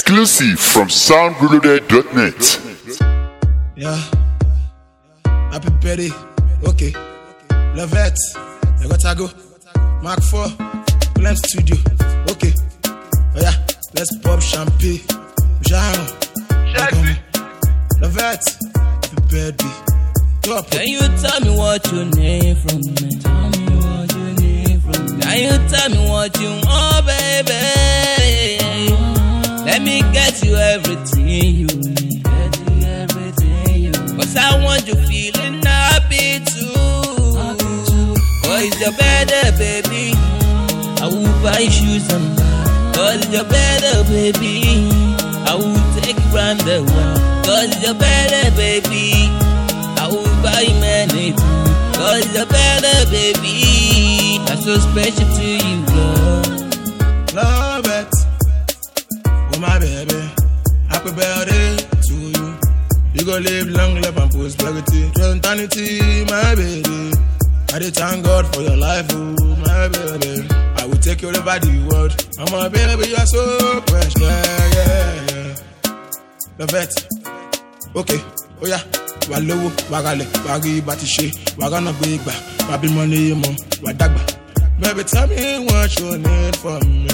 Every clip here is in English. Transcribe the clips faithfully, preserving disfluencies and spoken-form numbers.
Exclusive from sound reloaded dot net. Yeah. Happy birthday. Okay. Lovette. I gotta go. Mark four. Blem Studio. Okay. Oh yeah. Let's pop champagne. Jean. Lovette. Happy birthday. Top. Can you tell me what you need from me? Tell me what you need from me. Can you tell me what you want, baby? Let me get you everything you need. Get you everything you need. Cause I want you feeling happy too. Happy too. Cause it's your better, baby. I will buy shoes and bags. Cause it's your better, baby. I will take you round the world. Cause it's your better, baby. I will buy many things. Cause it's your better, baby. That's so special to you, love. Love it. Oh my baby, happy birthday to you. You gon' live long, live and prosperity to eternity, my baby. I did thank God for your life, oh my baby. I will take you over the world. Oh my baby, you are so precious, yeah, yeah, yeah. Lovette, okay, oh yeah. Walowo, wagale, wagi batishe, wagana bigba, wabi money mo, wadagba. Baby, tell me what you need from me.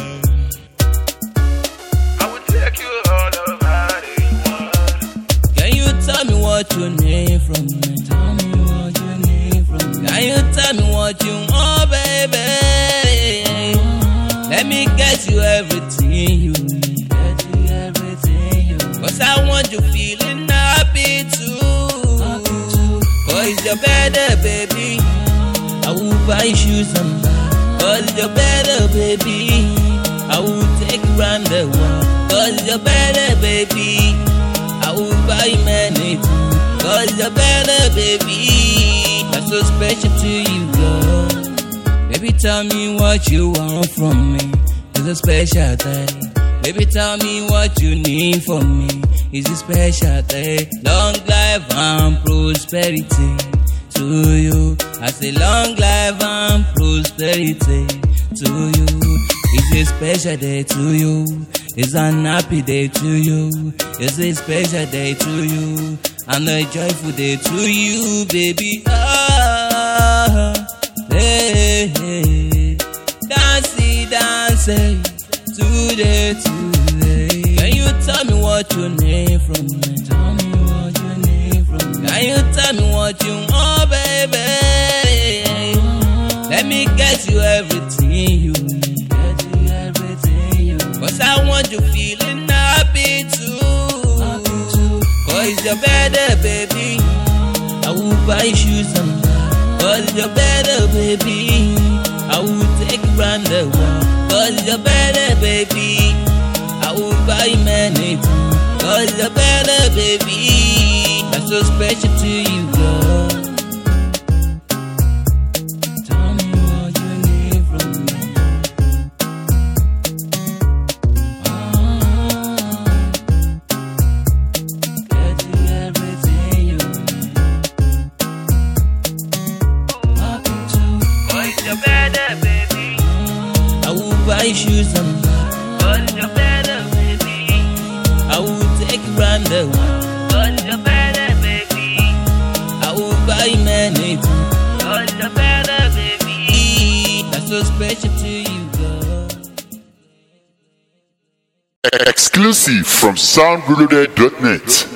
Tell me what you need from me. Tell me what you need from me. Can you tell me what you want, baby? Let me get you everything you need. Get you everything you need. Cause I want you feeling happy too. Happy too. Cause it's your better, baby. I will buy shoes and bags. Cause it's your better, baby. I will take you round the world. Cause it's your better, baby. I will buy many things. Cause you're better, baby. That's so special to you, love. Baby, tell me what you want from me. It's a special day. Baby, tell me what you need from me. It's a special day. Long life and prosperity to you. I say long life and prosperity to you. It's a special day to you. It's an happy day to you. It's a special day to you. And a joyful day to you, baby. Ah, hey, hey. Dancey, dancey, today, today. Can you tell me what you need from me? Tell me what you need from me. Can you tell me what you want, baby? Let me get you everything you need. Get you everything you need. Cause I want you feeling happy too. Cause it's your better, baby. I will buy shoes and bags. Cause it's your better, baby. I will take you round the world. Cause it's your better, baby. I will buy many things. Cause it's your better, baby. That's so special to you, love. Tell me what you need from me. Buy shoes and bags. Cause you're better, baby. I will take you round the world. Cause you're better, baby. I will buy many things. Cause you're better, baby. That's so special to you, girl. Exclusive from sound reloaded dot net.